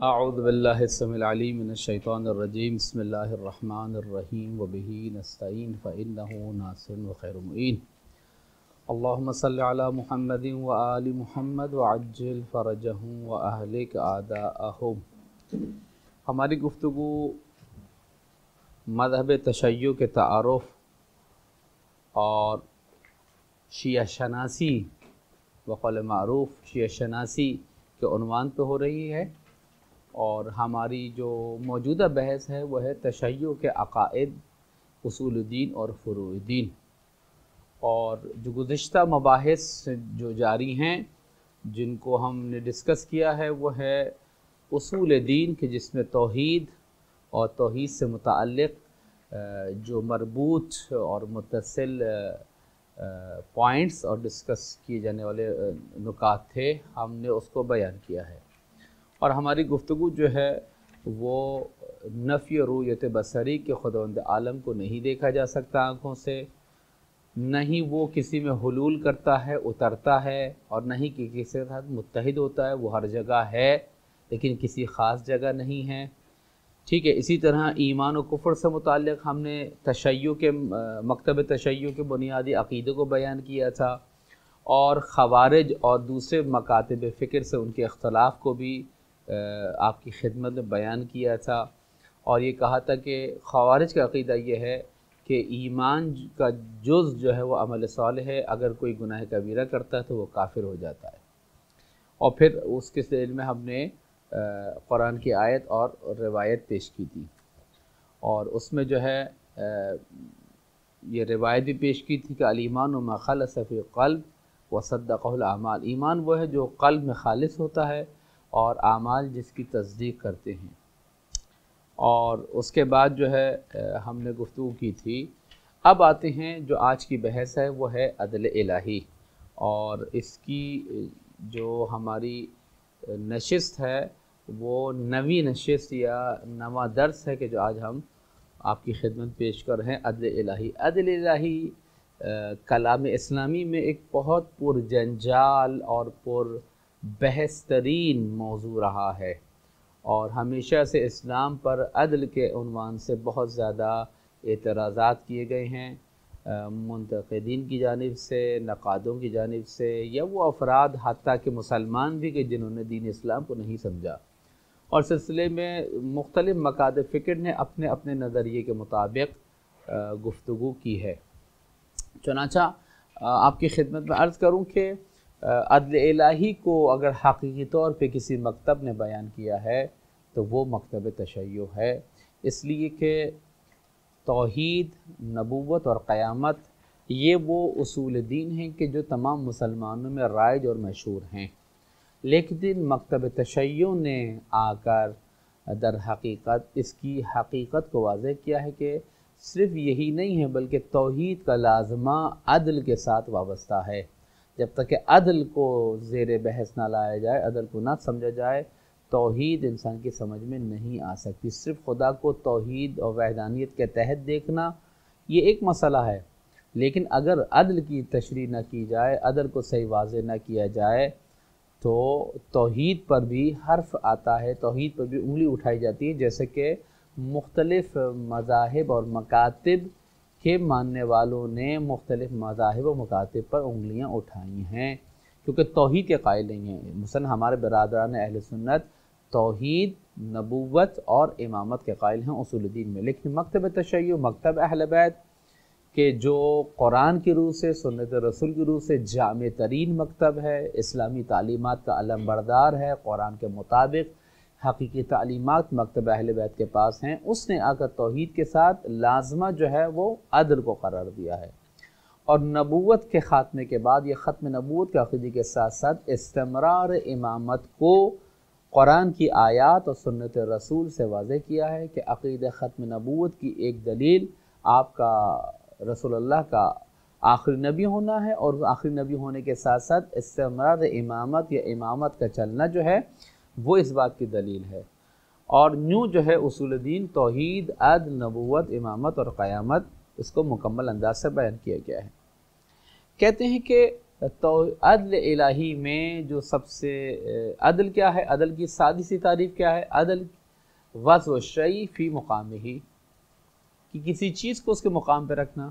اعوذ باللہ السمیع العلیم من الشیطان الرجیم بسم اللہ الرحمن الرحیم وبہ نستعین فإنہ ناصر وخیر معین اللہم صل علی محمد وآل محمد وعجل فرجہم واہلک اعداءہم۔ ہماری گفتگو مذہب تشیع کے تعارف اور شیعہ شناسی بقول معروف شیعہ شناسی کے عنوان پہ ہو رہی ہے، اور ہماری جو موجودہ بحث ہے وہ ہے تشیع کے عقائد، اصول دین اور فروع دین۔ اور جو گزشتہ مباحث جو جاری ہیں جن کو ہم نے ڈسکس کیا ہے وہ ہے اصول دین کہ جس میں توحید اور توحید سے متعلق جو مربوط اور متصل پوائنٹس اور ڈسکس کیے جانے والے نکات تھے، ہم نے اس کو بیان کیا ہے۔ اور ہماری گفتگو جو ہے وہ نفی رؤیت بصری کہ خداوند عالم کو نہیں دیکھا جا سکتا آنکھوں سے، نہ ہی وہ کسی میں حلول کرتا ہے اترتا ہے، اور نہ ہی کسی کے ساتھ متحد ہوتا ہے، وہ ہر جگہ ہے لیکن کسی خاص جگہ نہیں ہے، ٹھیک ہے۔ اسی طرح ایمان و کفر سے متعلق ہم نے تشیع کے مکتب تشیع کے بنیادی عقیدے کو بیان کیا تھا، اور خوارج اور دوسرے مکاتب فکر سے ان کے اختلاف کو بھی آپ کی خدمت میں بیان کیا تھا، اور یہ کہا تھا کہ خوارج کا عقیدہ یہ ہے کہ ایمان کا جز جو ہے وہ عمل صالح ہے، اگر کوئی گناہ کبیرہ کرتا ہے تو وہ کافر ہو جاتا ہے۔ اور پھر اس کے ذیل میں ہم نے قرآن کی آیت اور روایت پیش کی تھی، اور اس میں جو ہے یہ روایت بھی پیش کی تھی کہ الایمان ما خلص فی قلب وصدقہ الاعمال، ایمان وہ ہے جو قلب میں خالص ہوتا ہے اور اعمال جس کی تصدیق کرتے ہیں۔ اور اس کے بعد جو ہے ہم نے گفتگو کی تھی۔ اب آتے ہیں جو آج کی بحث ہے وہ ہے عدل الہی، اور اس کی جو ہماری نشست ہے وہ نویں نشست یا نواں درس ہے کہ جو آج ہم آپ کی خدمت پیش کر رہے ہیں عدل الہی۔ عدل الہی کلام اسلامی میں ایک بہت پر جنجال اور پر بحث ترین موضوع رہا ہے، اور ہمیشہ سے اسلام پر عدل کے عنوان سے بہت زیادہ اعتراضات کیے گئے ہیں منتقدین کی جانب سے، نقادوں کی جانب سے، یا وہ افراد حتیٰ کہ مسلمان بھی کہ جنہوں نے دین اسلام کو نہیں سمجھا، اور سلسلے میں مختلف مکاتب فکر نے اپنے اپنے نظریے کے مطابق گفتگو کی ہے۔ چنانچہ آپ کی خدمت میں عرض کروں کہ عدل الہی کو اگر حقیقی طور پہ کسی مکتب نے بیان کیا ہے تو وہ مکتب تشیع ہے، اس لیے کہ توحید، نبوت اور قیامت یہ وہ اصول دین ہیں کہ جو تمام مسلمانوں میں رائج اور مشہور ہیں، لیکن مکتب تشیع نے آ کر در حقیقت اس کی حقیقت کو واضح کیا ہے کہ صرف یہی نہیں ہے بلکہ توحید کا لازمہ عدل کے ساتھ وابستہ ہے۔ جب تک کہ عدل کو زیر بحث نہ لایا جائے، عدل کو نہ سمجھا جائے، توحید انسان کی سمجھ میں نہیں آ سکتی۔ صرف خدا کو توحید اور وحدانیت کے تحت دیکھنا یہ ایک مسئلہ ہے، لیکن اگر عدل کی تشریح نہ کی جائے، عدل کو صحیح واضح نہ کیا جائے تو توحید پر بھی حرف آتا ہے، توحید پر بھی انگلی اٹھائی جاتی ہے، جیسے کہ مختلف مذاہب اور مکاتب کے ماننے والوں نے مختلف مذاہب و مکاتب پر انگلیاں اٹھائی ہیں، کیونکہ توحید کے قائل نہیں ہیں۔ مثلا ہمارے برادران اہل سنت توحید، نبوت اور امامت کے قائل ہیں اصول دین میں، لیکن مکتب تشیع، مکتب اہل بیت کہ جو قرآن کی روح سے، سنت رسول کی روح سے جامع ترین مکتب ہے، اسلامی تعلیمات کا علم بردار ہے، قرآن کے مطابق حقیقی تعلیمات مکتب اہل بیت کے پاس ہیں، اس نے آ کر توحید کے ساتھ لازمہ جو ہے وہ عدل کو قرار دیا ہے، اور نبوت کے خاتمے کے بعد یہ ختم نبوت کے عقیدے کے ساتھ ساتھ استمرار امامت کو قرآن کی آیات اور سنت رسول سے واضح کیا ہے کہ عقید ختم نبوت کی ایک دلیل آپ کا رسول اللہ کا آخری نبی ہونا ہے، اور آخری نبی ہونے کے ساتھ ساتھ استمرار امامت یا امامت کا چلنا جو ہے وہ اس بات کی دلیل ہے۔ اور یوں جو ہے اصول دین توحید، عدل، نبوت، امامت اور قیامت اس کو مکمل انداز سے بیان کیا گیا ہے۔ کہتے ہیں کہ تو عدل الہی میں جو سب سے عدل کیا ہے، عدل کی سادی سی تعریف کیا ہے؟ عدل وضع الشیء فی مقامہ، کہ کسی چیز کو اس کے مقام پہ رکھنا،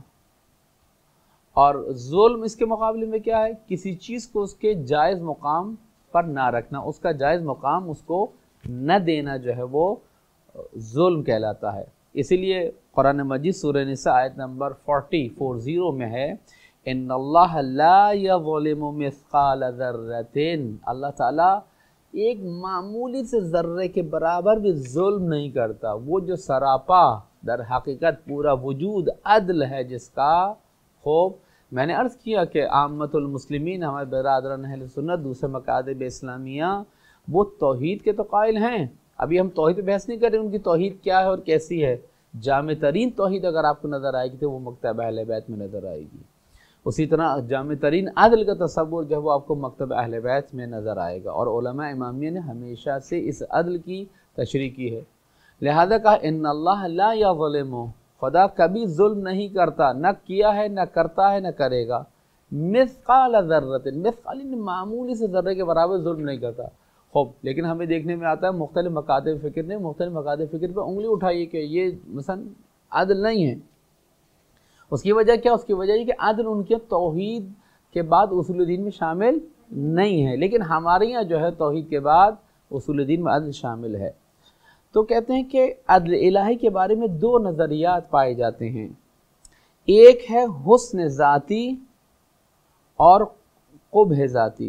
اور ظلم اس کے مقابلے میں کیا ہے؟ کسی چیز کو اس کے جائز مقام پر نہ رکھنا، اس کا جائز مقام اس کو نہ دینا جو ہے وہ ظلم کہلاتا ہے۔ اسی لیے قرآن مجید سورہ نساء آیت نمبر 40 میں ہے، ان اللہ لا یظلم مثقال ذرۃ، اللہ تعالیٰ ایک معمولی سے ذرے کے برابر بھی ظلم نہیں کرتا۔ وہ جو سراپا در حقیقت پورا وجود عدل ہے جس کا، خوب میں نے عرض کیا کہ عامت المسلمین، ہمارے برادران اہل سنت، دوسرے مکاتب اسلامیہ، وہ توحید کے تو قائل ہیں۔ ابھی ہم توحید پہ بحث نہیں کر رہے، ان کی توحید کیا ہے اور کیسی ہے۔ جامع ترین توحید اگر آپ کو نظر آئے گی تو وہ مکتب اہل بیت میں نظر آئے گی، اسی طرح جامع ترین عدل کا تصور جو ہے وہ آپ کو مکتب اہل بیت میں نظر آئے گا، اور علماء امامیہ نے ہمیشہ سے اس عدل کی تشریح کی ہے۔ لہذا کہا ان اللہ لا یظلم، خدا کبھی ظلم نہیں کرتا، نہ کیا ہے، نہ کرتا ہے، نہ کرے گا۔ مثقال ذرۃ، مثقال معمولی سے ذرے کے برابر ظلم نہیں کرتا۔ خوب، لیکن ہمیں دیکھنے میں آتا ہے مختلف مکاتب فکر نے مختلف مکاتب فکر پہ انگلی اٹھائی کہ یہ مثلا عدل نہیں ہے۔ اس کی وجہ کیا؟ اس کی وجہ یہ کہ عدل ان کے توحید کے بعد اصول دین میں شامل نہیں ہے، لیکن ہمارے یہاں جو ہے توحید کے بعد اصول دین میں عدل شامل ہے۔ تو کہتے ہیں کہ عدل الہی کے بارے میں دو نظریات پائے جاتے ہیں، ایک ہے حسن ذاتی اور قبح ذاتی،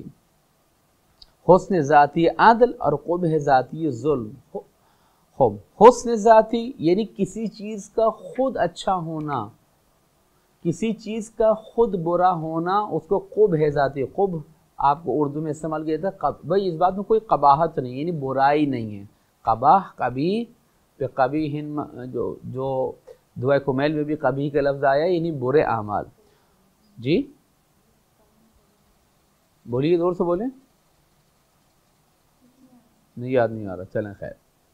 حسن ذاتی عدل اور قبح ذاتی ظلم۔ خوب، حسن ذاتی یعنی کسی چیز کا خود اچھا ہونا، کسی چیز کا خود برا ہونا، اس کو قبح ذاتی، قبح آپ کو اردو میں استعمال کیا جاتا ہے، بھائی اس بات میں کوئی قباحت نہیں، یعنی برائی نہیں ہے۔ قباح قبیح پہ قبیح، جو دعائے کمیل میں بھی قبیح کا لفظ آیا، یعنی برے اعمال۔ جی بولیے، زور سے بولیں، نہیں یاد نہیں آ رہا، چلیں خیر۔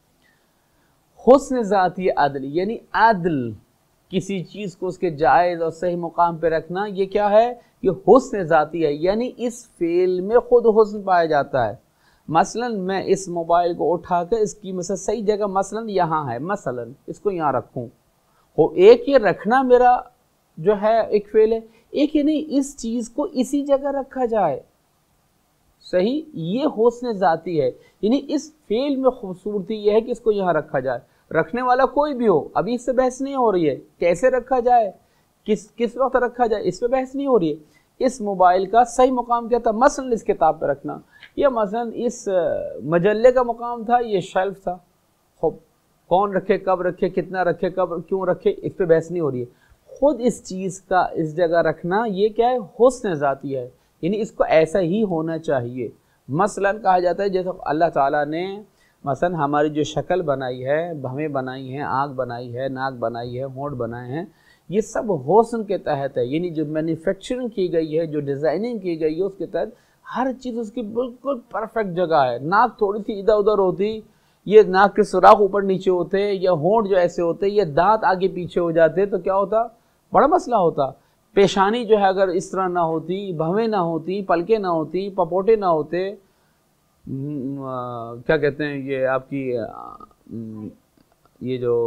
حسن ذاتی عدل یعنی عدل، کسی چیز کو اس کے جائز اور صحیح مقام پہ رکھنا، یہ کیا ہے؟ یہ حسن ذاتی ہے، یعنی اس فعل میں خود حسن پایا جاتا ہے۔ مثلا میں اس موبائل کو اٹھا کر اس کی مثلا صحیح جگہ مثلا یہاں ہے، مثلا اس کو یہاں رکھوں، وہ ایک یہ رکھنا میرا جو ہے ایک فعل ہے، ایک یہ نہیں اس چیز کو اسی جگہ رکھا جائے، صحیح، یہ حسن ذاتی ہے، یعنی اس فعل میں خوبصورتی یہ ہے کہ اس کو یہاں رکھا جائے، رکھنے والا کوئی بھی ہو، ابھی اس سے بحث نہیں ہو رہی ہے، کیسے رکھا جائے، کس وقت رکھا جائے، اس پہ بحث نہیں ہو رہی ہے۔ اس موبائل کا صحیح مقام کیا تھا؟ مثلا اس کتاب پہ رکھنا، یا مثلا اس مجلے کا مقام تھا یہ شیلف تھا۔ خوب، کون رکھے، کب رکھے، کتنا رکھے، کب کیوں رکھے، اس پہ بحث نہیں ہو رہی ہے۔ خود اس چیز کا اس جگہ رکھنا یہ کیا ہے؟ حسن ذاتی ہے، یعنی اس کو ایسا ہی ہونا چاہیے۔ مثلا کہا جاتا ہے جیسے اللہ تعالیٰ نے مثلا ہماری جو شکل بنائی ہے، ہمیں بنائی ہے، آنکھ بنائی ہے، ناک بنائی ہے، ہونٹ بنائے ہیں، یہ سب حسن کے تحت ہے، یعنی جو مینوفیکچرنگ کی گئی ہے، جو ڈیزائننگ کی گئی ہے، اس کے تحت ہر چیز اس کی بالکل پرفیکٹ جگہ ہے۔ ناک تھوڑی سی ادھر ادھر ہوتی، یہ ناک کے سوراخ اوپر نیچے ہوتے، یا ہونٹ جو ایسے ہوتے، یہ دانت آگے پیچھے ہو جاتے تو کیا ہوتا؟ بڑا مسئلہ ہوتا۔ پیشانی جو ہے اگر اس طرح نہ ہوتی، بھویں نہ ہوتی، پلکیں نہ ہوتی، پپوٹے نہ ہوتے، کیا کہتے ہیں یہ آپ کی یہ جو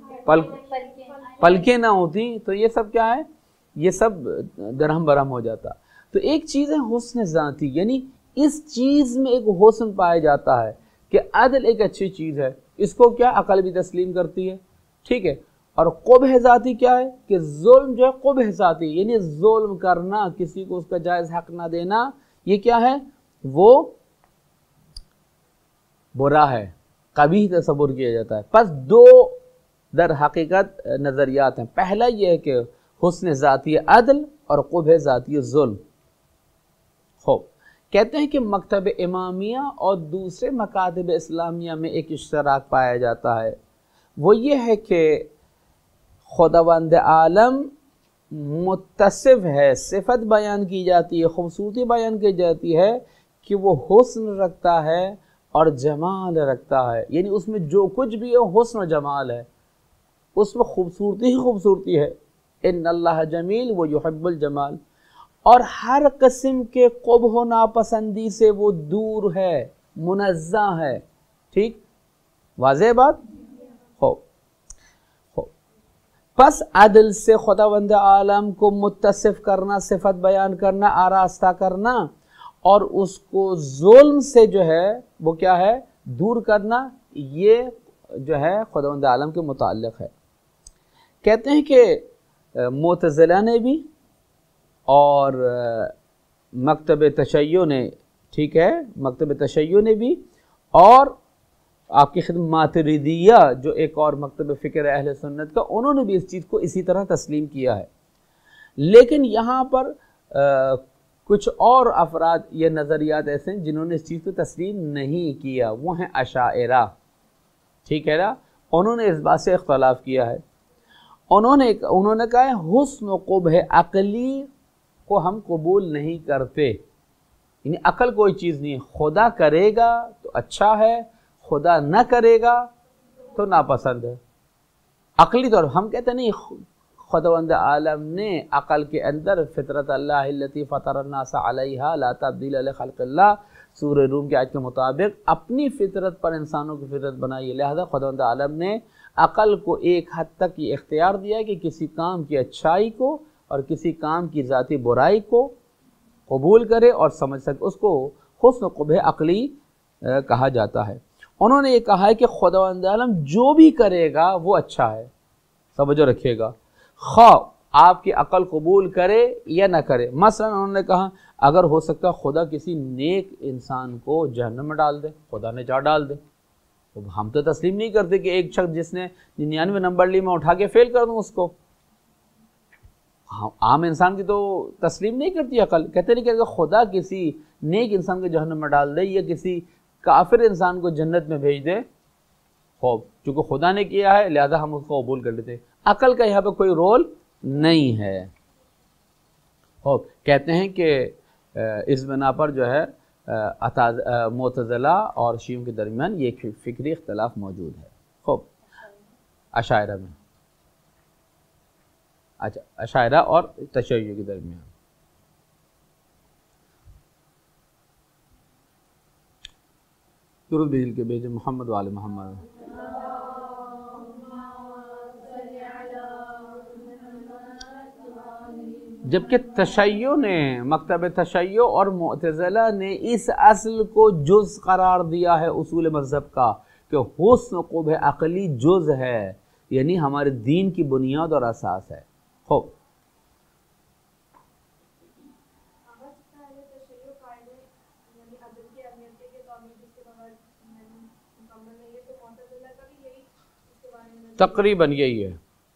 پلکیں نہ ہوتی تو یہ سب کیا ہے؟ یہ سب درہم برہم ہو جاتا۔ تو ایک چیز ہے حسن ذاتی، یعنی اس چیز میں ایک حسن پایا جاتا ہے کہ عدل ایک اچھی چیز ہے، اس کو کیا عقل بھی تسلیم کرتی ہے، ٹھیک ہے۔ اور قبح ذاتی کیا ہے؟ کہ ظلم جو ہے قبح ذاتی، یعنی ظلم کرنا، کسی کو اس کا جائز حق نہ دینا، یہ کیا ہے؟ وہ برا ہے، قبیح تصور کیا جاتا ہے۔ پس دو در حقیقت نظریات ہیں، پہلا یہ ہے کہ حسن ذاتی عدل اور قبح ذاتی ظلم۔ خوب، کہتے ہیں کہ مکتب امامیہ اور دوسرے مکاتب اسلامیہ میں ایک اشتراک پایا جاتا ہے، وہ یہ ہے کہ خداوند عالم متصف ہے، صفت بیان کی جاتی ہے، خوبصورتی بیان کی جاتی ہے کہ وہ حسن رکھتا ہے اور جمال رکھتا ہے، یعنی اس میں جو کچھ بھی ہے حسن و جمال ہے، اس میں خوبصورتی ہی خوبصورتی ہے۔ ان اللہ جمیل و یحب الجمال۔ اور ہر قسم کے قبح و ناپسندی سے وہ دور ہے، منزہ ہے۔ ٹھیک، واضح بات ہو۔ پس عدل سے خداوند عالم کو متصف کرنا، صفت بیان کرنا، آراستہ کرنا، اور اس کو ظلم سے جو ہے وہ کیا ہے، دور کرنا، یہ جو ہے خداوند عالم کے متعلق ہے۔ کہتے ہیں کہ معتزلہ نے بھی اور مکتب تشیع نے، ٹھیک ہے، مکتب تشیع نے بھی، اور آپ کی خدمت ماتریدیہ جو ایک اور مکتب فکر اہل سنت کا، انہوں نے بھی اس چیز کو اسی طرح تسلیم کیا ہے۔ لیکن یہاں پر کچھ اور افراد یا نظریات ایسے ہیں جنہوں نے اس چیز کو تسلیم نہیں کیا، وہ ہیں اشاعرہ، ٹھیک ہے نا۔ انہوں نے اس بات سے اختلاف کیا ہے، انہوں نے کہا ہے حسن و قبح عقلی کو ہم قبول نہیں کرتے، یعنی عقل کوئی چیز نہیں ہے، خدا کرے گا تو اچھا ہے، خدا نہ کرے گا تو ناپسند ہے۔ عقلی طور ہم کہتے نہیں، خداوند عالم نے عقل کے اندر فطرت اللہ التی فطر الناس علیہا لا تبدیل لخلق اللہ، سورہ روم کی آیت کے مطابق اپنی فطرت پر انسانوں کی فطرت بنائی ہے، لہذا خداوند عالم نے عقل کو ایک حد تک یہ اختیار دیا ہے کہ کسی کام کی اچھائی کو اور کسی کام کی ذاتی برائی کو قبول کرے اور سمجھ سکے، اس کو حسن و قبح عقلی کہا جاتا ہے۔ انہوں نے یہ کہا ہے کہ خداوند عالم جو بھی کرے گا وہ اچھا ہے، توجہ رکھیے گا، خواہ آپ کی عقل قبول کرے یا نہ کرے۔ مثلا انہوں نے کہا اگر ہو سکتا خدا کسی نیک انسان کو جہنم میں ڈال دے، خدا نے جا ڈال دے، ہم تو تسلیم نہیں کرتے کہ ایک شخص جس نے 99 نمبر لی میں اٹھا کے فیل کر دوں اس کو، عام انسان کی تو تسلیم نہیں کرتی عقل۔ کہتے نہیں کہ اگر خدا کسی نیک انسان کو جہنم میں ڈال دے یا کسی کافر انسان کو جنت میں بھیج دے، خوب چونکہ خدا نے کیا ہے لہذا ہم اس کو قبول کر لیتے، عقل کا یہاں پہ کوئی رول نہیں ہے۔ خوب کہتے ہیں کہ اس بنا پر جو ہے معتزلہ اور شیعوں کے درمیان یہ فکری اختلاف موجود ہے۔ خوب اشاعرہ میں، اچھا اشاعرہ اور تشیع کے درمیان۔ درود بھیج کے بھیجے محمد وآل محمد۔ جبکہ تشیع نے، مکتب تشیع اور معتزلہ نے اس اصل کو جز قرار دیا ہے اصول مذہب کا کہ حسن قبح عقلی جز ہے، یعنی ہمارے دین کی بنیاد اور اساس ہے۔ خوب تقریباً یہی ہے،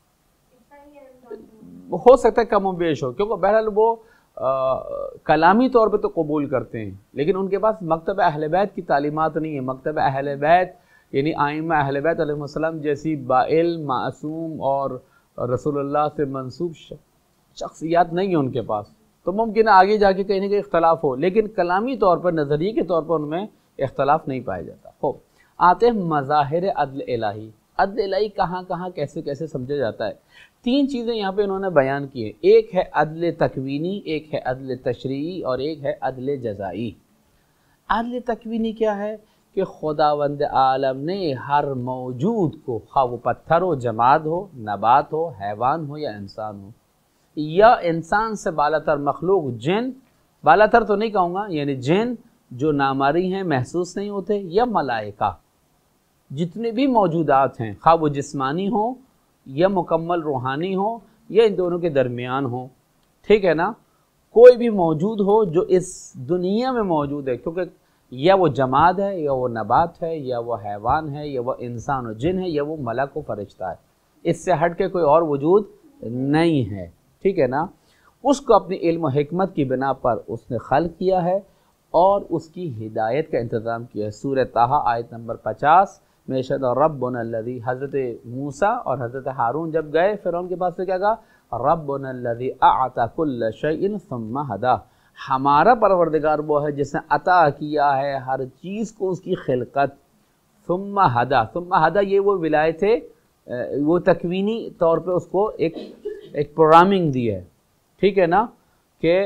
ہو سکتا ہے کم و بیش ہو، کیونکہ بہرحال وہ کلامی طور پہ تو قبول کرتے ہیں، لیکن ان کے پاس مکتب اہل بیت کی تعلیمات نہیں ہے۔ مکتب اہل بیت یعنی ائمہ اہل بیت علیہ السلام جیسی باعلم، معصوم اور رسول اللہ سے منسوب شخصیات نہیں ہیں ان کے پاس، تو ممکن ہے آگے جا کے کہیں نہ کہیں اختلاف ہو، لیکن کلامی طور پر، نظریے کے طور پر ان میں اختلاف نہیں پایا جاتا۔ خوب آتے ہیں مظاہر عدل الہی۔ عدل الہی کہاں کہاں کیسے کیسے سمجھا جاتا ہے؟ تین چیزیں یہاں پہ انہوں نے بیان کی ہیں، ایک ہے عدل تکوینی، ایک ہے عدل تشریعی، اور ایک ہے عدل جزائی۔ عدل تکوینی کیا ہے کہ خداوند عالم نے ہر موجود کو، خواہ وہ پتھر ہو، جماد ہو، نبات ہو، حیوان ہو یا انسان ہو، یا انسان سے بالاتر مخلوق جن، بالاتر تو نہیں کہوں گا، یعنی جن جو ناماری ہیں، محسوس نہیں ہوتے، یا ملائکہ، جتنے بھی موجودات ہیں خواہ وہ جسمانی ہوں یا مکمل روحانی ہوں یا ان دونوں کے درمیان ہوں، ٹھیک ہے نا، کوئی بھی موجود ہو جو اس دنیا میں موجود ہے، کیونکہ یا وہ جماد ہے یا وہ نبات ہے یا وہ حیوان ہے یا وہ انسان و جن ہے یا وہ ملک و فرشتہ ہے، اس سے ہٹ کے کوئی اور وجود نہیں ہے، ٹھیک ہے نا۔ اس کو اپنی علم و حکمت کی بنا پر اس نے خلق کیا ہے اور اس کی ہدایت کا انتظام کیا ہے۔ سورہ طٰہٰ آیت نمبر 50 میں ارشاد ربنا الذی، حضرت موسیٰ اور حضرت ہارون جب گئے فرعون کے پاس تو کیا کہا؟ ربنا الذی اعطی کل شیء ثم ہدی، ہمارا پروردگار وہ ہے جس نے عطا کیا ہے ہر چیز کو اس کی خلقت، ثم ہدی، ثم ہدی یہ وہ ولایت ہے، وہ تکوینی طور پہ اس کو ایک پروگرامنگ دی ہے، ٹھیک ہے نا، کہ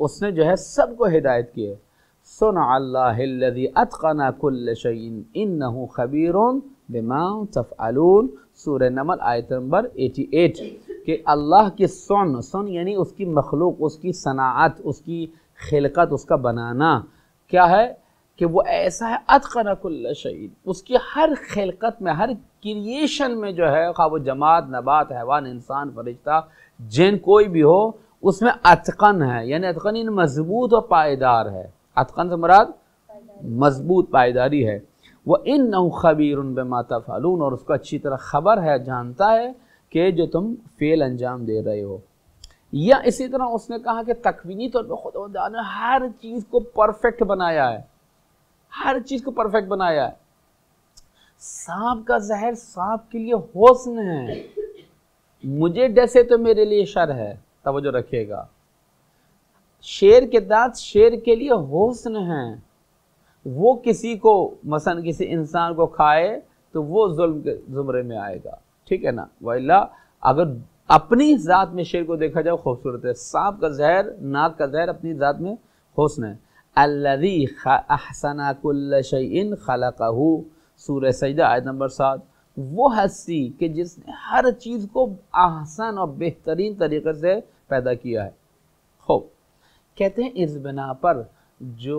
اس نے جو ہے سب کو ہدایت کی ہے۔ صنع اللہ الذی اتقن کل شیء انہ خبیر بما تفعلون، سورہ نمل آیت نمبر 88، کہ اللہ کی سن یعنی اس کی مخلوق، اس کی صناعت، اس کی خلقت، اس کا بنانا کیا ہے کہ وہ ایسا ہے اتقن کل شیء، اس کی ہر خلقت میں، ہر کریشن میں جو ہے، خواہ وہ جماد، نبات، حیوان، انسان، فرشتہ، جن، کوئی بھی ہو، اس میں اتقن ہے، یعنی اتقن ان مضبوط اور پائیدار ہے۔ اتقن سے مراد مضبوط، پائیداری ہے۔ وَإِنَّهُ خَبِيرٌ بِمَا تَفْعَلُونَ، اور اس کو اچھی طرح خبر ہے، جانتا ہے کہ جو تم فعل انجام دے رہے ہو۔ یا اسی طرح اس نے کہا کہ تکوینی طور پہ خدا نے ہر چیز کو پرفیکٹ بنایا ہے، ہر چیز کو پرفیکٹ بنایا ہے۔ سانپ کا زہر سانپ کے لیے حسن ہے، مجھے ڈسے تو میرے لیے شر ہے، توجہ رکھیے گا۔ شیر کے دانت شیر کے لیے حسن ہیں، وہ کسی کو مثلا کسی انسان کو کھائے تو وہ ظلم کے زمرے میں آئے گا، ٹھیک ہے نا۔ وَإِلَّا اگر اپنی ذات میں شیر کو دیکھا جائے خوبصورت ہے، سانپ کا زہر، ناک کا زہر اپنی ذات میں حسن ہے۔ الَّذِي أَحْسَنَ كُلَّ شَيْءٍ خَلَقَهُ، سورہ سجدہ آیت نمبر 7، وہ ہستی کہ جس نے ہر چیز کو احسن اور بہترین طریقے سے پیدا کیا ہے۔ خوب کہتے ہیں اس بنا پر جو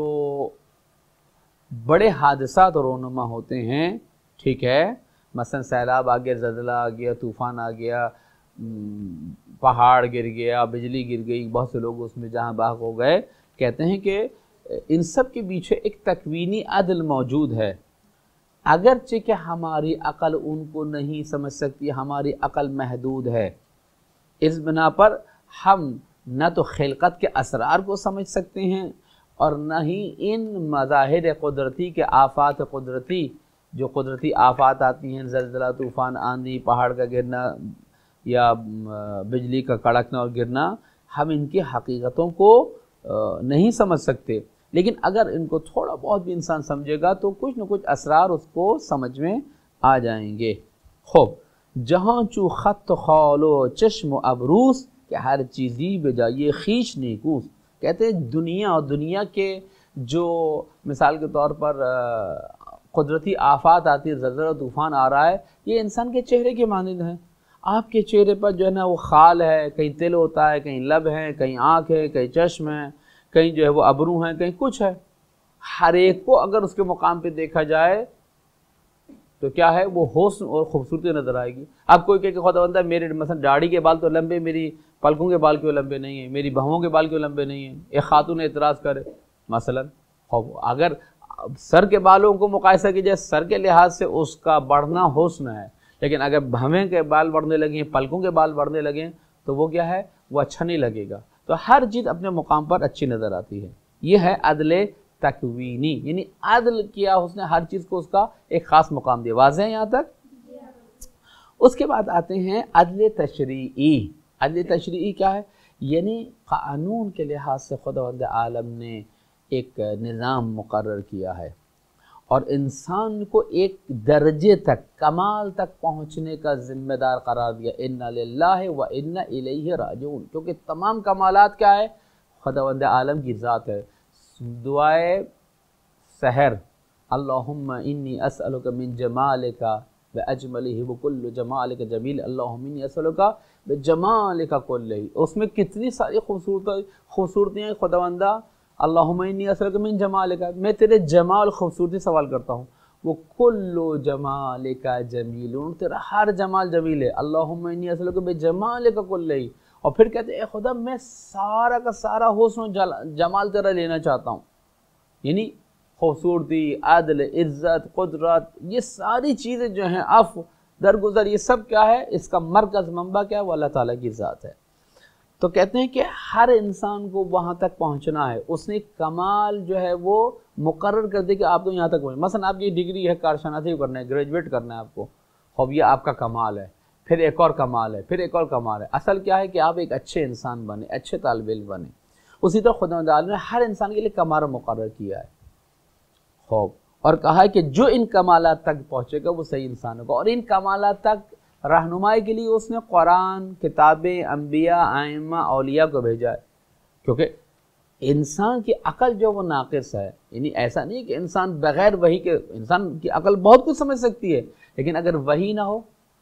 بڑے حادثات رونما ہوتے ہیں، ٹھیک ہے، مثلا سیلاب آ گیا، زلزلہ آ گیا، طوفان آ گیا، پہاڑ گر گیا، بجلی گر گئی، بہت سے لوگ اس میں جہاں بحق ہو گئے، کہتے ہیں کہ ان سب کے پیچھے ایک تکوینی عدل موجود ہے، اگرچہ کہ ہماری عقل ان کو نہیں سمجھ سکتی، ہماری عقل محدود ہے۔ اس بنا پر ہم نہ تو خلقت کے اسرار کو سمجھ سکتے ہیں اور نہ ہی ان مظاہر قدرتی کے آفات قدرتی، جو قدرتی آفات آتی ہیں، زلزلہ، طوفان، آندھی، پہاڑ کا گرنا یا بجلی کا کڑکنا اور گرنا، ہم ان کی حقیقتوں کو نہیں سمجھ سکتے، لیکن اگر ان کو تھوڑا بہت بھی انسان سمجھے گا تو کچھ نہ کچھ اسرار اس کو سمجھ میں آ جائیں گے۔ خوب جہاں چو خط خالو چشم و ابروس، کہ ہر چیزی بجائے خیش نیکوس، کہتے ہیں دنیا اور دنیا کے جو مثال کے طور پر قدرتی آفات آتی ہے، زلزلہ طوفان آ رہا ہے، یہ انسان کے چہرے کے مانند ہیں۔ آپ کے چہرے پر جو ہے نا وہ خال ہے، کہیں تل ہوتا ہے، کہیں لب ہے، کہیں آنکھ ہے، کہیں چشم ہے، کہیں جو ہے وہ ابرو ہیں، کہیں کچھ ہے۔ ہر ایک کو اگر اس کے مقام پہ دیکھا جائے تو کیا ہے، وہ حسن اور خوبصورتی نظر آئے گی۔ اب کوئی کہ خدا بندہ میرے مثلا داڑھی کے بال تو لمبے، میری پلکوں کے بال کیوں لمبے نہیں ہیں، میری بہووں کے بال کیوں لمبے نہیں ہیں، ایک خاتون اعتراض کرے مثلا، اگر سر کے بالوں کو مقایسہ کی جائے، سر کے لحاظ سے اس کا بڑھنا حسن ہے، لیکن اگر بھویں کے بال بڑھنے لگیں، پلکوں کے بال بڑھنے لگیں تو وہ کیا ہے، وہ اچھا نہیں لگے گا۔ تو ہر چیز اپنے مقام پر اچھی نظر آتی ہے۔ یہ ہے عدل تکوینی، یعنی عدل کیا اس نے، ہر چیز کو اس کا ایک خاص مقام دیا۔ واضح ہے یہاں تک؟ اس کے بعد آتے ہیں عدل تشریعی۔ عدل تشریعی کیا ہے؟ یعنی قانون کے لحاظ سے خداوند عالم نے ایک نظام مقرر کیا ہے اور انسان کو ایک درجے تک، کمال تک پہنچنے کا ذمہ دار قرار دیا۔ اِنَّ لِلَّهِ وَإِنَّ إِلَيْهِ رَاجِعُونَ، کیونکہ تمام کمالات کیا ہے؟ خداوند عالم کی ذات ہے۔ دعائے سحر، اللہم انی اسألک من جمالک بأجملہ وکل جمالک جمیل، اللہم انی اسألک بجمالک کلہ، اس میں کتنی ساری خوبصورتیاں خداوندہ، اللہم انی اسألک من جمالک، میں تیرے جمال خوبصورتی سوال کرتا ہوں، وہ کل جمالک جمیل، تیرا ہر جمال جمیل ہے، اللہم انی اسألک بجمالک کلہ، اور پھر کہتے ہیں اے خدا میں سارا کا سارا حسن و جمال تیرا لینا چاہتا ہوں، یعنی خوبصورتی، عدل، عزت، قدرت، یہ ساری چیزیں جو ہیں، عفو، درگزر، یہ سب کیا ہے، اس کا مرکز منبع کیا ہے، وہ اللہ تعالیٰ کی ذات ہے۔ تو کہتے ہیں کہ ہر انسان کو وہاں تک پہنچنا ہے، اس نے کمال جو ہے وہ مقرر کر دے کہ آپ تو یہاں تک پہنچے۔ مثلا آپ کی ڈگری ہے، کارشناسی کرنا ہے، گریجویٹ کرنا ہے آپ کو، خوب یہ آپ کا کمال ہے، پھر ایک اور کمال ہے، پھر ایک اور کمال ہے۔ اصل کیا ہے کہ آپ ایک اچھے انسان بنے، اچھے طالب علم بنے۔ اسی طرح خدا تعالیٰ نے ہر انسان کے لیے کمال مقرر کیا ہے، خوب، اور کہا ہے کہ جو ان کمالات تک پہنچے گا وہ صحیح انسان ہوگا، اور ان کمالات تک رہنمائی کے لیے اس نے قرآن، کتابیں، انبیاء، ائمہ، اولیاء کو بھیجا ہے، کیونکہ انسان کی عقل جو وہ ناقص ہے، یعنی ایسا نہیں کہ انسان بغیر وحی کے، انسان کی عقل بہت کچھ سمجھ سکتی ہے، لیکن اگر وحی نہ ہو،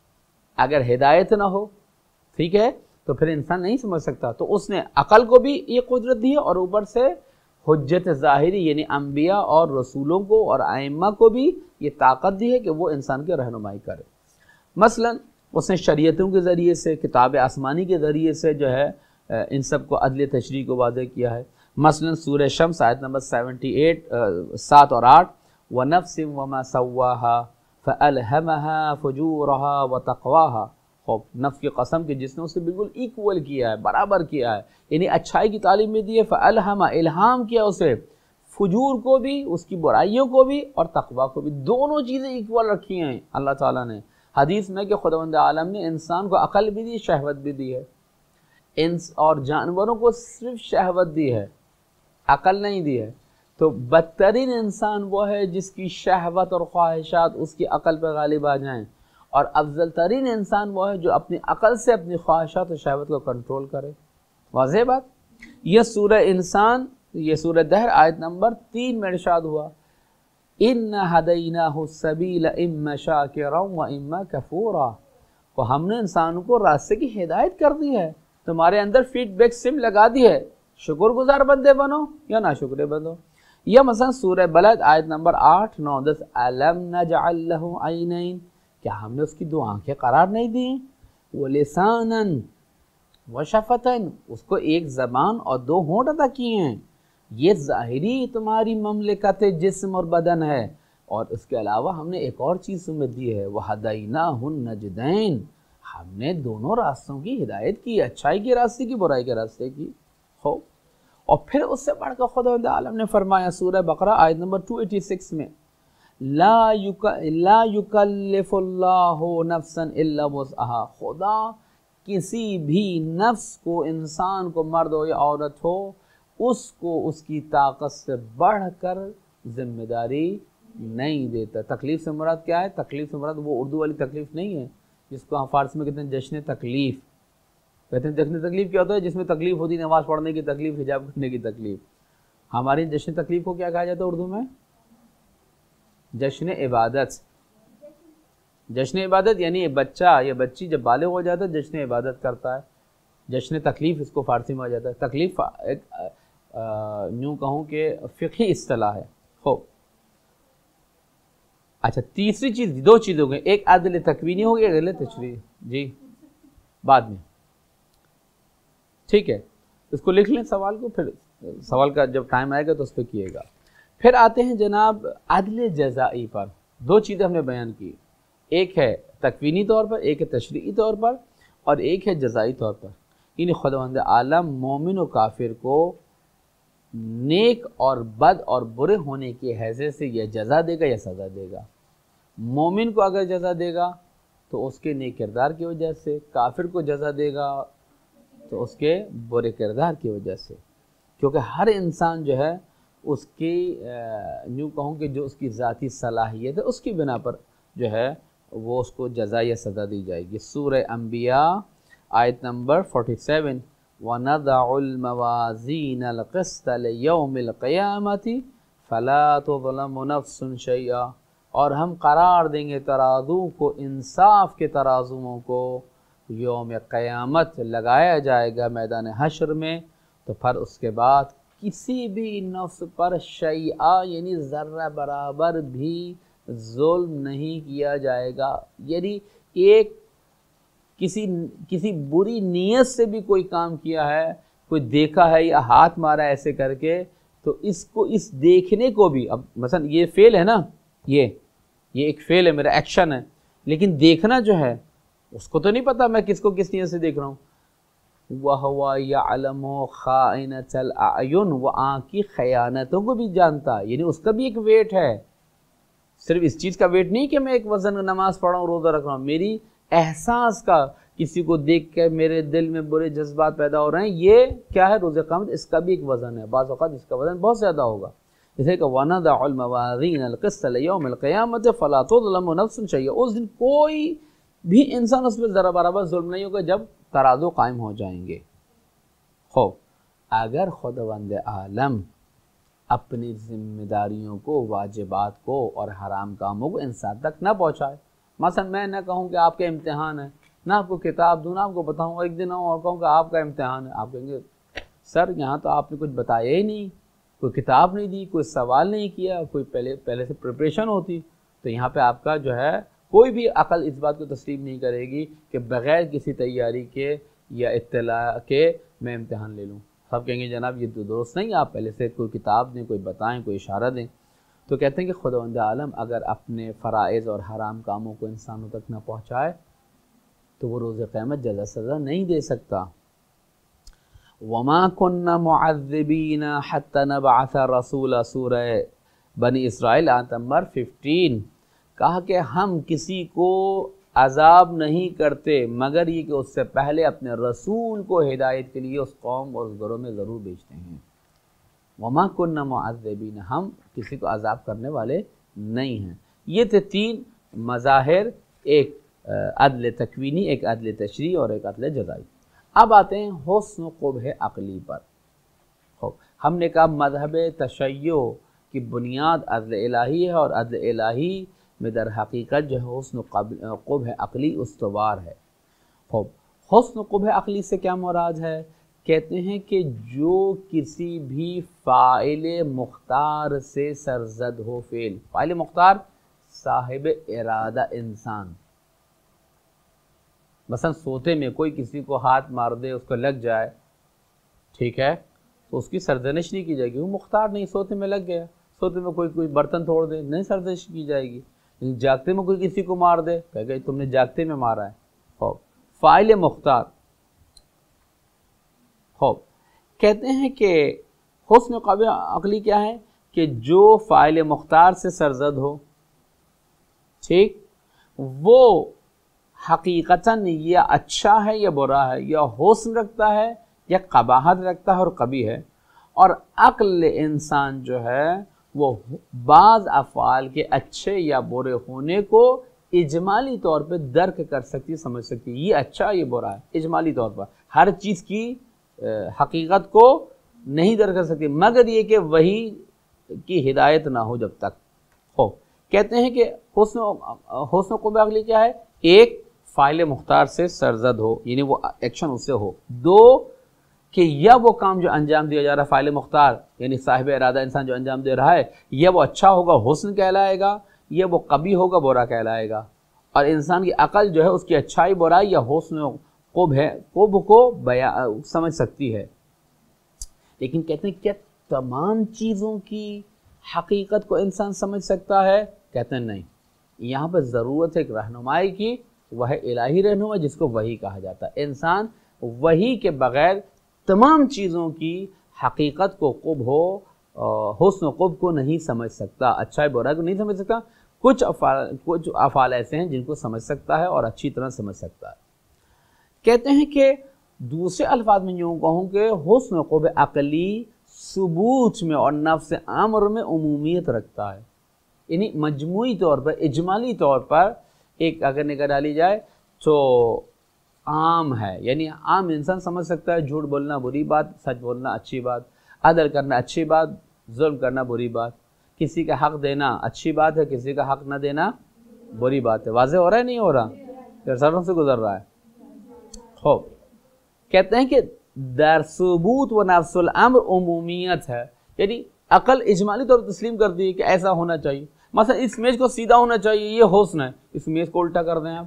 اگر ہدایت نہ ہو، ٹھیک ہے، تو پھر انسان نہیں سمجھ سکتا۔ تو اس نے عقل کو بھی یہ قدرت دی ہے، اور اوپر سے حجت ظاہری یعنی انبیاء اور رسولوں کو اور ائمہ کو بھی یہ طاقت دی ہے کہ وہ انسان کی رہنمائی کرے۔ مثلا اس نے شریعتوں کے ذریعے سے، کتاب آسمانی کے ذریعے سے جو ہے ان سب کو عدل تشریع کو واضح کیا ہے۔ مثلا سورہ شمس آیت نمبر 78 7 اور 8، وَنَفْسٍ وَمَا سَوَّاهَا فَأَلْهَمَهَا فُجُورَهَا وَتَقْوَاهَا، خوب نفس کی قسم کہ جس نے اسے بالکل ایکول کیا ہے، برابر کیا ہے، یعنی اچھائی کی تعلیم میں دی ہے، فَأَلْهَمَا الہام کیا اسے، فجور کو بھی، اس کی برائیوں کو بھی، اور تقویٰ کو بھی، دونوں چیزیں ایکول رکھی ہیں اللہ تعالیٰ نے۔ حدیث میں کہ خداوند عالم نے انسان کو عقل بھی دی، شہوت بھی دی ہے، اور جانوروں کو صرف شہوت دی ہے، عقل نہیں دی ہے۔ تو بدترین انسان وہ ہے جس کی شہوت اور خواہشات اس کی عقل پہ غالب آ جائیں، اور افضل ترین انسان وہ ہے جو اپنی عقل سے اپنی خواہشات اور شہوت کو کنٹرول کرے۔ واضح بات؟ یہ سورہ انسان، یہ سورہ دہر آیت نمبر 3 میں ارشاد ہوا، إِنَّ هَدَيْنَاهُ السَّبِيلَ إِمَّا شَاكِرًا وَإِمَّا كَفُورًا، تو ہم نے انسانوں کو راستے کی ہدایت کر دی ہے، تمہارے اندر فیڈ بیک سم لگا دی ہے، شکر گزار بندے بنو یا ناشکرے بنو۔ یا مثلا سورہ بلد آیت نمبر 8 9 10، أَلَمْ نَجْعَلْ لَهُ عَيْنَيْنِ، کیا ہم نے اس کی 2 آنکھیں قرار نہیں دی، وَلِسَانًا وَشَفَتًا، اس کو 1 زبان اور 2 ہونٹ عطا کیے ہیں۔ یہ ظاہری تمہاری مملکت جسم اور بدن ہے، اور اس کے علاوہ ہم نے ایک اور چیز تمہیں دی ہے، وَهَدَيْنَاهُ النَّجْدَيْنِ، ہم نے دونوں راستوں کی ہدایت کی، اچھائی کے راستے کی، برائی کے راستے کی۔ خوب، اور پھر اس سے بڑھ کر خداوند عالم نے فرمایا سورہ بقرہ آیت نمبر 286 میں، لا یکلف اللہ نفسا الا وسعها، خدا کسی بھی نفس کو، انسان کو، مرد ہو یا عورت ہو، اس کو اس کی طاقت سے بڑھ کر ذمہ داری نہیں دیتا۔ تکلیف سے مراد کیا ہے؟ تکلیف سے مراد وہ اردو والی تکلیف نہیں ہے جس کو ہم فارسی میں کہتے ہیں جشن تکلیف۔ کہتے ہیں جشن تکلیف کیا ہوتا ہے؟ جس میں تکلیف ہوتی، نماز پڑھنے کی تکلیف، حجاب کرنے کی تکلیف۔ ہماری جشن تکلیف کو کیا کہا جاتا ہے اردو میں؟ جشن عبادت۔ جشن عبادت یعنی بچہ یا بچی جب بالغ ہو جاتا ہے جشن عبادت کرتا ہے، جشن تکلیف اس کو فارسی میں آ جاتا ہے۔ تکلیف ایک یوں کہوں کہ فقہی اصطلاح ہے۔ خوب، اچھا تیسری چیز، 2 چیزیں ہو گئی، ایک عدل تکوینی ہو گئی، ایک عدل تشریعی، جی بعد میں، ٹھیک ہے، اس کو لکھ لیں سوال کو، پھر سوال کا جب ٹائم آئے گا تو اس پہ کیے گا۔ پھر آتے ہیں جناب عدل جزائی پر۔ 2 چیزیں ہم نے بیان کی، ایک ہے تکوینی طور پر، ایک ہے تشریعی طور پر، اور ایک ہے جزائی طور پر۔ یعنی خداوند عالم مومن و کافر کو نیک اور بد اور برے ہونے کی حیثیت سے یا جزا دے گا یا سزا دے گا۔ مومن کو اگر جزا دے گا تو اس کے نیک کردار کی وجہ سے، کافر کو جزا دے گا تو اس کے برے کردار کی وجہ سے، کیونکہ ہر انسان جو ہے اس کی یوں کہوں کہ جو اس کی ذاتی صلاحیت ہے اس کی بنا پر جو ہے وہ اس کو جزا یا سزا دی جائے گی۔ سورہ انبیاء آیت نمبر 47، وَنَضَعُ الْمَوَازِينَ الْقِسْطَ لِيَوْمِ الْقِيَامَةِ فَلَا تُظْلَمُ نَفْسٌ شَيْئًا، اور ہم قرار دیں گے ترازو کو، انصاف کے ترازوؤں کو، یوم قیامت لگایا جائے گا میدان حشر میں، تو پھر اس کے بعد کسی بھی نفس پر شیئا یعنی ذرہ برابر بھی ظلم نہیں کیا جائے گا۔ یعنی ایک کسی بری نیت سے بھی کوئی کام کیا ہے، کوئی دیکھا ہے یا ہاتھ مارا ایسے کر کے، تو اس کو، اس دیکھنے کو بھی، اب مثلا یہ فعل ہے نا، یہ ایک فعل ہے، میرا ایکشن ہے، لیکن دیکھنا جو ہے اس کو تو نہیں پتا میں کس کو کس نیت سے دیکھ رہا ہوں۔ وَهُوَ يَعْلَمُ خَائِنَةَ الْأَعْيُنِ، وہ آنکھ کی خیانتوں کو بھی جانتا ہے، یعنی اس کا بھی ایک ویٹ ہے۔ صرف اس چیز کا ویٹ نہیں کہ میں ایک وزن نماز پڑھا ہوں، روزہ رکھ رہا ہوں، میری احساس کا، کسی کو دیکھ کے میرے دل میں برے جذبات پیدا ہو رہے ہیں، یہ کیا ہے؟ روز قیامت اس کا بھی ایک وزن ہے، بعض اوقات اس کا وزن بہت زیادہ ہوگا۔ جیسے کہ وَنَضَعُ الْمَوَازِينَ الْقِسْطَ لِيَوْمِ الْقِيَامَةِ فَلَا تُظْلَمُ نَفْسٌ شَيْئًا، اس دن کوئی بھی انسان اس پہ ذرا برابر ظلم نہیں ہوگا جب ترازو قائم ہو جائیں گے۔ خوب، اگر خداوند عالم اپنی ذمہ داریوں کو، واجبات کو اور حرام کاموں کو انسان تک نہ پہنچائے. مثلا میں نہ کہوں کہ آپ کا امتحان ہے، نہ آپ کو کتاب دوں، نہ آپ کو بتاؤں، ایک دن آؤں اور کہوں کہ آپ کا امتحان ہے، آپ کہیں گے سر یہاں تو آپ نے کچھ بتایا ہی نہیں، کوئی کتاب نہیں دی، کوئی سوال نہیں کیا، کوئی پہلے سے پریپریشن ہوتی. تو یہاں پہ آپ کا جو ہے کوئی بھی عقل اس بات کو تسلیم نہیں کرے گی کہ بغیر کسی تیاری کے یا اطلاع کے میں امتحان لے لوں. سب کہیں گے جناب یہ تو درست نہیں، آپ پہلے سے کوئی کتاب دیں، کوئی بتائیں، کوئی اشارہ دیں. تو کہتے ہیں کہ خداوند عالم اگر اپنے فرائض اور حرام کاموں کو انسانوں تک نہ پہنچائے تو وہ روز قیامت جزا سزا نہیں دے سکتا. وَمَا كُنَّا مُعَذِّبِينَ حَتَّى نَبْعَثَ رَسُولًا، سورہ بنی اسرائیل آیت نمبر 15. کہا کہ ہم کسی کو عذاب نہیں کرتے مگر یہ کہ اس سے پہلے اپنے رسول کو ہدایت کے لیے اس قوم اور اس گروہ میں ضرور بھیجتے ہیں. وَمَا كُنَّا مُعَذِّبِينَ، ہم کسی کو عذاب کرنے والے نہیں ہیں. یہ تھے 3 مظاہر، ایک عدل تکوینی، ایک عدل تشریعی اور ایک عدل جزائی. اب آتے ہیں حسن و قبح عقلی پر. ہم نے کہا مذہب تشیع کی بنیاد عدل الہی ہے اور عدل الہی میں در حقیقت جو ہے حسن و قبح عقلی استوار ہے. حسن و قبح عقلی سے کیا مراد ہے؟ کہتے ہیں کہ جو کسی بھی فاعل مختار سے سرزد ہو فعل. فاعل مختار صاحب ارادہ انسان. مثلا سوتے میں کوئی کسی کو ہاتھ مار دے، اس کو لگ جائے، ٹھیک ہے، تو اس کی سرزنش نہیں کی جائے گی، وہ مختار نہیں، سوتے میں لگ گیا. سوتے میں کوئی برتن توڑ دے، نہیں سرزنش کی جائے گی. لیکن جاگتے میں کوئی کسی کو مار دے، کہے گا تم نے جاگتے میں مارا ہے. فاعل مختار. کہتے ہیں کہ حسن قبح عقلی کیا ہے؟ کہ جو فاعل مختار سے سرزد ہو، ٹھیک، وہ حقیقتاً یا اچھا ہے یا برا ہے، یا حسن رکھتا ہے یا قباحت رکھتا ہے اور قبیح ہے. اور عقل انسان جو ہے وہ بعض افعال کے اچھے یا برے ہونے کو اجمالی طور پہ درک کر سکتی، سمجھ سکتی، یہ اچھا یہ برا ہے. اجمالی طور پر ہر چیز کی حقیقت کو نہیں درک کر سکتی مگر یہ کہ وہی کی ہدایت نہ ہو جب تک ہو. کہتے ہیں کہ حسن و قبح عقلی کیا ہے؟ ایک، فاعل مختار سے سرزد ہو، یعنی وہ ایکشن اس سے ہو. 2، کہ یا وہ کام جو انجام دیا جا رہا ہے فاعل مختار یعنی صاحب ارادہ انسان جو انجام دے رہا ہے، یا وہ اچھا ہوگا حسن کہلائے گا، یا وہ قبیح ہوگا برا کہلائے گا. اور انسان کی عقل جو ہے اس کی اچھائی برائی یا حسن و قبح کو سمجھ سکتی ہے. لیکن کہتے ہیں کیا تمام چیزوں کی حقیقت کو انسان سمجھ سکتا ہے؟ کہتے ہیں نہیں. یہاں پر ضرورت ہے ایک رہنمائی کی، وہ ہے الہی رہنمائی جس کو وحی کہا جاتا ہے. انسان وحی کے بغیر تمام چیزوں کی حقیقت کو حسن و قبح کو نہیں سمجھ سکتا، اچھائی برائی کو نہیں سمجھ سکتا. کچھ افعال ایسے ہیں جن کو سمجھ سکتا ہے اور اچھی طرح سمجھ سکتا ہے. کہتے ہیں کہ دوسرے الفاظ میں یوں کہوں کہ حسن و قبح عقلی ثبوت میں اور نفس امر میں عمومیت رکھتا ہے. یعنی مجموعی طور پر، اجمالی طور پر ایک اگر نگاہ ڈالی جائے تو عام ہے، یعنی عام انسان سمجھ سکتا ہے جھوٹ بولنا بری بات، سچ بولنا اچھی بات، عدل کرنا اچھی بات، ظلم کرنا بری بات، کسی کا حق دینا اچھی بات ہے، کسی کا حق نہ دینا بری بات ہے. واضح ہو رہا ہے نہیں ہو رہا؟ پھر سروں سے گزر رہا ہے. خوب کہتے ہیں کہ در ثبوت و نفس الامر عمومیت ہے، یعنی عقل اجمالی طور پر تسلیم کرتی ہے کہ ایسا ہونا چاہیے. مثلا اس میز کو سیدھا ہونا چاہیے، یہ حسن ہے، اس میز کو الٹا کر دیں آپ،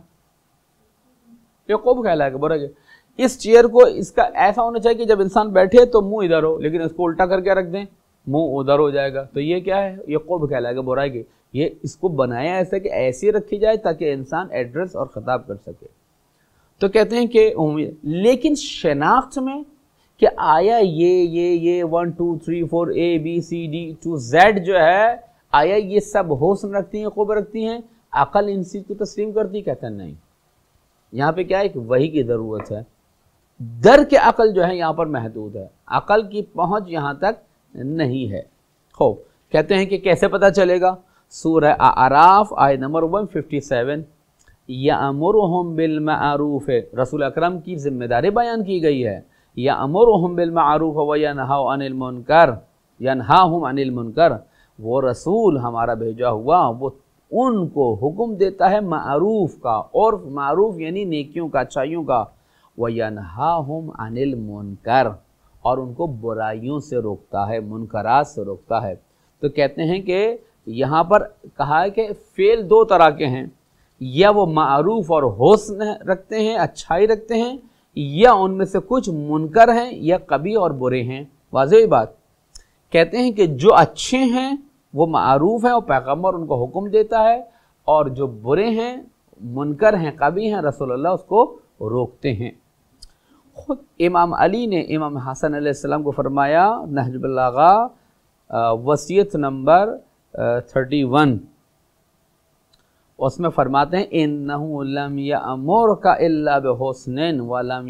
یہ قبح کہلائے گا، برا ہے. اس چیئر کو اس کا ایسا ہونا چاہیے کہ جب انسان بیٹھے تو منہ ادھر ہو، لیکن اس کو الٹا کر کے رکھ دیں منہ ادھر ہو جائے گا، تو یہ کیا ہے؟ یہ قبح کہلائے گا، برائی کی. یہ اس کو بنایا ایسا کہ ایسی رکھی جائے تاکہ انسان ایڈریس اور خطاب کر سکے. تو کہتے ہیں کہ لیکن شناخت میں کہ آیا یہ 1 2 3 4 A B C D to Z جو ہے، آیا یہ سب حسن رکھتی ہیں، قبح رکھتی ہیں؟ عقل ان چیز کو تسلیم کرتی؟ کہتے ہیں نہیں. یہاں پہ کیا ہے کہ وحی کی ضرورت ہے. درک عقل جو ہے یہاں پر محدود ہے، عقل کی پہنچ یہاں تک نہیں ہے. خوب کہتے ہیں کہ کیسے پتہ چلے گا؟ سورہ اعراف آیت نمبر 157، یَأْمُرُهُمْ بِالْمَعْرُوفِ، رسول اکرم کی ذمہ داری بیان کی گئی ہے यअमुरुहुम बिल मारूफ व यनहा अनिल मुनकर, यनहाहुम अनिल मुनकर, वो रसूल हमारा भेजा हुआ वो उनको हुक्म देता है मारूफ का, और मारूफ यानी नेकियों का, अच्छाइयों का, व यनहाहुम अनिल मुनकर, और उनको बुराइयों से रोकता है, मुनकरात से रोकता है। तो कहते हैं कि यहाँ पर कहा है कि फ़ेल दो तरह के हैं, या वो मारूफ और हुस्न रखते हैं, अच्छाई रखते हैं, या उनमें से कुछ मुनकर हैं या कभी और बुरे हैं। वाज़ेह बात। कहते हैं कि जो अच्छे हैं वो मारूफ है और पैगम्बर उनको हुक्म देता है, और जो बुरे हैं, मुनकर हैं, कभी हैं, रसूलुल्लाह उसको रोकते हैं। खुद इमाम अली ने इमाम हसन अलैहिस्सलाम को फरमाया, नहज बलागा वसीयत नंबर 31, उसमें फरमाते हैं इन्नहु लम यअमुरका इल्ला बिहुस्निन व लम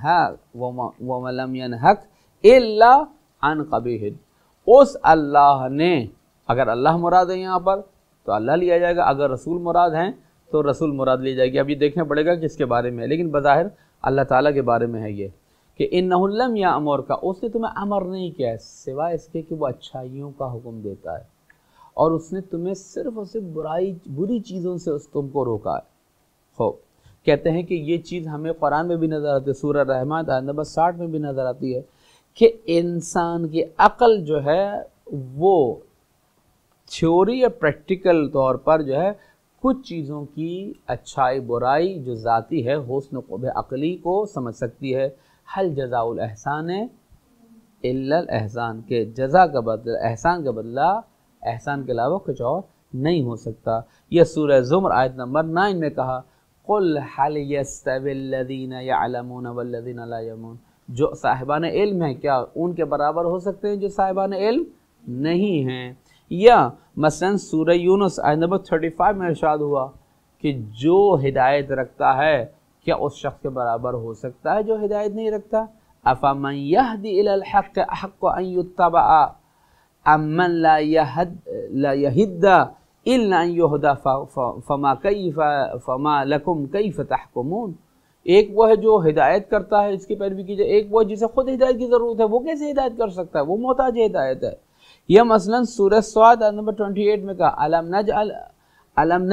यनहक इल्ला अन क़बीहिन। उस अल्लाह ने, अगर अल्लाह मुराद है यहाँ पर तो अल्लाह लिया जाएगा, अगर रसूल मुराद हैं तो रसूल मुराद ली जाएगी। अब ये देखना पड़ेगा किसके बारे में है, लेकिन बज़ाहिर अल्लाह ताला के बारे में है ये कि इन्नहु लम यअमुरका, उसने तुम्हें अमर नहीं किया है सिवाय इसके कि वो अच्छाइयों का हुक्म देता है, और उसने तुम्हें सिर्फ और सिर्फ बुरी चीज़ों से तुमको रोका है। हो कहते हैं कि ये चीज़ हमें कुरान में भी नज़र आती है, सूरह रहमान आयत नंबर 60 में भी नज़र आती है कि इंसान की अक्ल जो है वो थ्योरी या प्रैक्टिकल तौर पर जो है कुछ चीज़ों की अच्छाई बुराई जो ज़ाती है हुस्न क़ुव्व अक़ली को समझ सकती है। हल जज़ाउल एहसान इल्लल एहसान, के जज़ा का बदला, एहसान का बदला एहसान के अलावा कुछ और नहीं हो सकता। यह सूरह ज़ुमर आयत नंबर 9 में कहा, कुल हल यस्तविल्लज़ीना यअलमून वल्लज़ीना ला यअलमून, जो साहिबान इल्म है क्या उनके बराबर हो सकते हैं जो साहिबान इल्म नहीं हैं। या मसलन सूरह यूनुस आयत नंबर 35 में इरशाद हुआ कि जो हिदायत रखता है क्या उस शख्स के बराबर हो सकता है जो हिदायत नहीं रखता। अफ़मन यहदी इलल हक़्क़ि अहक़्क़ु अन युत्तबअ अम्मन ला यहिद्दा इल्ला अन युहदा फमा लकुम कैफ़ तहकुमून। एक वो है जो हिदायत करता है, इसकी पैरवी कीजिए, एक वो जिसे खुद हिदायत की ज़रूरत है, वो कैसे हिदायत कर सकता है, वो मोहताज हिदायत है। यह मसलन सूरह स्वाद नंबर 28 में कहा, अलम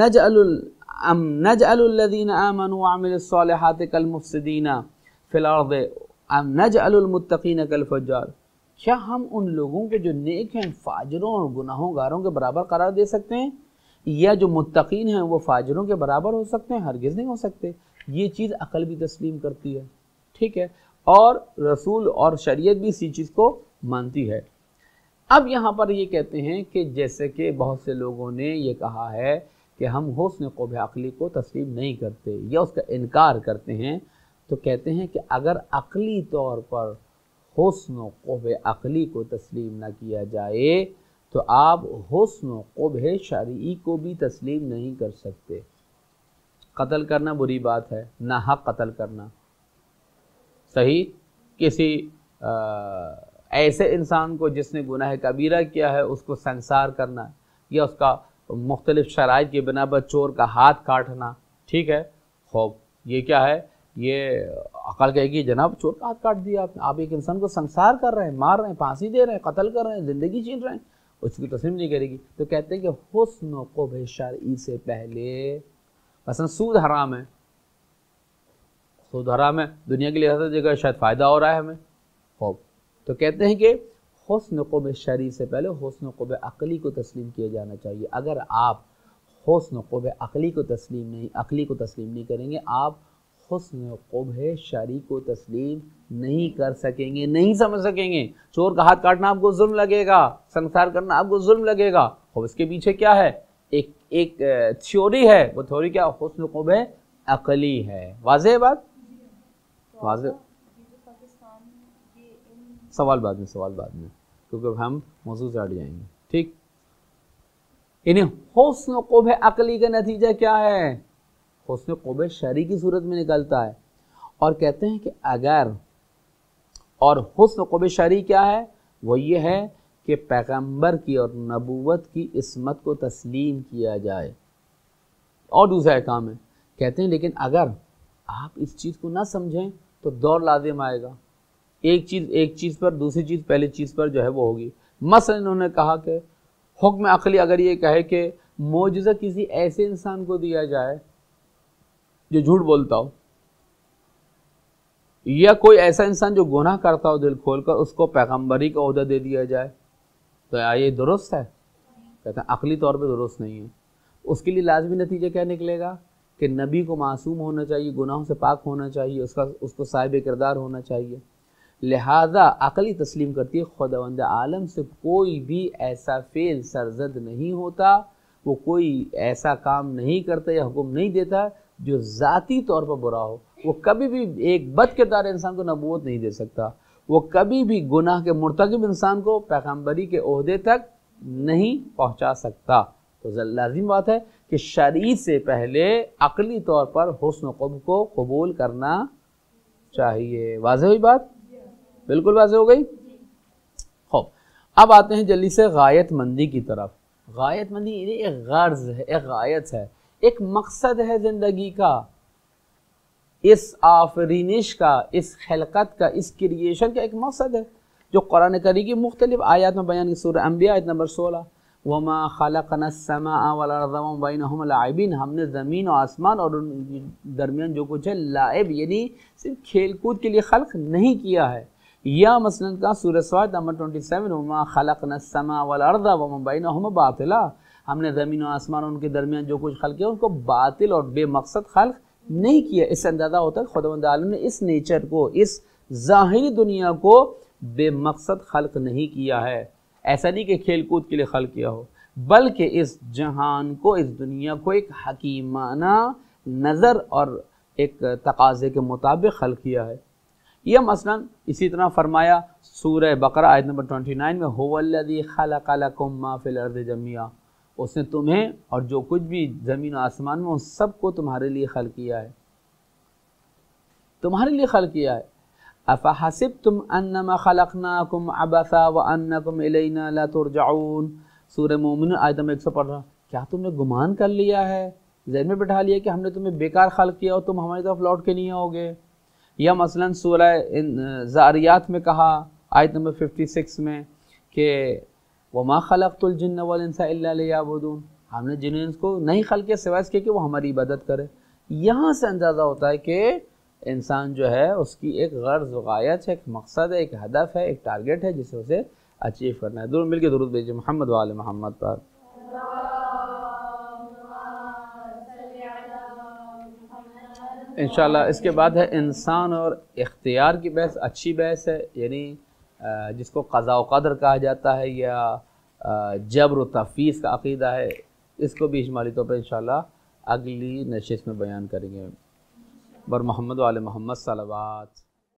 नजअलुल लज़ीना आमनू व अमिलुस सालिहाति कल मुफ़सिदीना फ़िल अर्ज़ि अम नजअलुल मुत्तक़ीना कल फ़ज्जार। क्या हम उन लोगों के जो नेक हैं फाजिरों और गुनाहोगारों के बराबर करार दे सकते हैं, या जो मुत्तक़ीन हैं वो फाजिरों के बराबर हो सकते हैं? हरगिज़ नहीं हो सकते। ये चीज़ अक़ल भी तस्लीम करती है, ठीक है, और रसूल और शरीयत भी इसी चीज़ को मानती है। अब यहाँ पर ये कहते हैं कि जैसे कि बहुत से लोगों ने ये कहा है कि हम हुस्न क़ुव्व अक़ली को तस्लीम नहीं करते या उसका इनकार करते हैं, तो कहते हैं कि अगर अक़ली तौर पर हुस्न क़ुव्व अक़ली को तस्लीम न किया जाए तो आप हुस्न क़ुव्व शरई को भी तस्लीम नहीं कर सकते। कत्ल करना बुरी बात है, नाहक कत्ल करना सही, किसी ऐसे इंसान को जिसने गुनाह कबीरा किया है उसको संसार करना, या उसका मुख्तलिफ शराइत की बिना पर चोर का हाथ काटना, ठीक है, खूब, ये क्या है, ये अकल कहेगी जनाब चोर का हाथ काट दिया आपने, आप एक इंसान को संसार कर रहे हैं, मार रहे हैं, फांसी दे रहे हैं, कत्ल कर रहे हैं, ज़िंदगी छीन रहे हैं, उसकी तस्लीम नहीं करेगी। तो कहते हैं कि हुस्न क़ुव्व शरई से पहले, मसलन सूद हराम है, सूद हराम है, दुनिया के लिए हर जगह शायद फ़ायदा हो रहा है हमें, खूब, तो कहते हैं कि हुस्न क़ुव्व शरई से पहले हुस्न क़ुव्व अक़ली को तस्लीम किया जाना चाहिए। अगर आप हुस्न क़ुव्व अक़ली को तस्लीम नहीं करेंगे, आप हुस्न क़ुव्व शरई को तस्लीम नहीं कर सकेंगे, नहीं समझ सकेंगे। चोर का हाथ काटना आपको जुल्म लगेगा, संसार करना आपको जुल्म लगेगा, और इसके पीछे क्या है, एक थ्योरी है, वो थ्योरी क्या, हुस्न क़ुव्व अक़ली है। वाज़ेह बात, वाज़ेह। सवाल बाद में, क्योंकि हम मौजूद से हट जाएंगे, ठीक। इन्हें हुस्न क़ुव्व अक़ली का नतीजा क्या है, हुस्न क़ुव्व शरई की सूरत में निकलता है। और कहते हैं कि अगर, और हुस्न क़ुव्व शरई क्या है, वो ये है कि पैगंबर की और नबूवत की इस्मत को तस्लीम किया जाए, और दूसरा काम है। कहते हैं लेकिन अगर आप इस चीज़ को ना समझें तो दौर लाज़िम आएगा, ایک چیز پر دوسری چیز پہلی چیز پر جو ہے وہ ہوگی۔ مثلا انہوں نے کہا کہ حکم عقلی اگر یہ کہے کہ معجزہ کسی ایسے انسان کو دیا جائے جو جھوٹ بولتا ہو، یا کوئی ایسا انسان جو گناہ کرتا ہو دل کھول کر، اس کو پیغمبری کا عہدہ دے دیا جائے، تو یہ درست ہے؟ کہتے ہیں عقلی طور پہ درست نہیں ہے۔ اس کے لیے لازمی نتیجہ کیا نکلے گا کہ نبی کو معصوم ہونا چاہیے، گناہوں سے پاک ہونا چاہیے، اس کو صاحب کردار ہونا چاہیے۔ لہذا عقلی تسلیم کرتی ہے خداوند عالم سے کوئی بھی ایسا فعل سرزد نہیں ہوتا، وہ کوئی ایسا کام نہیں کرتا یا حکم نہیں دیتا جو ذاتی طور پر برا ہو۔ وہ کبھی بھی ایک بد کردار انسان کو نبوت نہیں دے سکتا، وہ کبھی بھی گناہ کے مرتکب انسان کو پیغمبری کے عہدے تک نہیں پہنچا سکتا۔ تو لازم بات ہے کہ شریعت سے پہلے عقلی طور پر حسن و قبح کو قبول کرنا چاہیے۔ واضح ہوئی بات؟ بالکل واضح ہو گئی؟ خوب، اب آتے ہیں جلدی سے غایت مندی کی طرف۔ غایت مندی ایک غرض ہے، ایک غایت ہے، ایک مقصد ہے زندگی کا، اس آفرینش کا، اس خلقت کا، اس کریشن کا ایک مقصد ہے جو قرآن کریم کی مختلف آیات میں بیان کی۔ سورہ انبیاء آیت نمبر 16، وَمَا خَلَقْنَا السَّمَاءَ وَالْأَرْضَ وَمَا بَيْنَهُمَا لَاعِبِينَ، ہم نے زمین و آسمان اور ان درمیان جو کچھ ہے لائب یعنی صرف کھیل کود کے لیے خلق نہیں کیا ہے۔ یا مثلا کا سورہ صاد نمبر 27، وَمَا خَلَقْنَا السَّمَاءَ وَالْأَرْضَ وَمَا بَيْنَهُمَا بَاطِلًا، ہم نے زمین و آسمان اور ان کے درمیان جو کچھ خلق کیا ان کو باطل اور بے مقصد خلق نہیں کیا۔ اس سے اندازہ ہوتا ہے خداوند عالم نے اس نیچر کو، اس ظاہری دنیا کو بے مقصد خلق نہیں کیا ہے۔ ایسا نہیں کہ کھیل کود کے لیے خلق کیا ہو، بلکہ اس جہان کو، اس دنیا کو ایک حکیمانہ نظر اور ایک تقاضے کے مطابق خلق کیا ہے۔ یہ مثلا اسی طرح فرمایا سورہ بقرہ آیت نمبر 29 میں، هو الذی خلق لکم ما فی الارض جميعا، اس نے تمہیں اور جو کچھ بھی زمین و آسمان میں ان سب کو تمہارے لیے خلق کیا ہے، تمہارے لیے خلق کیا ہے۔ افحسبتم انما خلقناکم عبثا وانکم الینا لا ترجعون، سورہ مومنون آیت نمبر 115، کیا تم نے گمان کر لیا ہے، ذہن میں بٹھا لیا کہ ہم نے تمہیں بیکار خلق کیا اور تم ہماری طرف لوٹ کے نہیں آؤ گے؟ یا مثلا سورہ زاریات میں کہا آیت نمبر 56 میں کہ وَمَا خَلَقْتُ الْجِنَّ وَالْإِنسَ إِلَّا لِيَعْبُدُونَ، ہم نے جن انس کو نہیں خلق کیا سوائے اس کے کہ وہ ہماری عبادت کرے۔ یہاں سے اندازہ ہوتا ہے کہ انسان جو ہے اس کی ایک غرض و غایت ہے، ایک مقصد ہے، ایک ہدف ہے، ایک ٹارگٹ ہے جسے اسے اچیو کرنا ہے۔ دونوں مل کے درود بھیجیے محمد و آل محمد پر۔ انشاءاللہ اس کے بعد ہے انسان اور اختیار کی بحث، اچھی بحث ہے، یعنی جس کو قضاء و قدر کہا جاتا ہے یا جبر و تفویض کا عقیدہ ہے، اس کو بھی اجمالی طور پر انشاءاللہ اگلی نشست میں بیان کریں گے۔ بر محمد و آل محمد صلوات۔